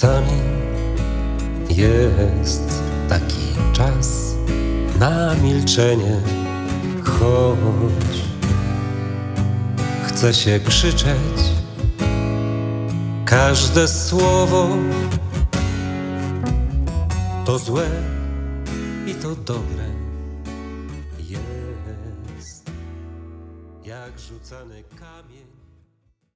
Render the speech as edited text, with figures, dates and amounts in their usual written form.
Czasami jest taki czas na milczenie, choć chce się krzyczeć. Każde słowo to złe i to dobre jest, jak rzucany kamień.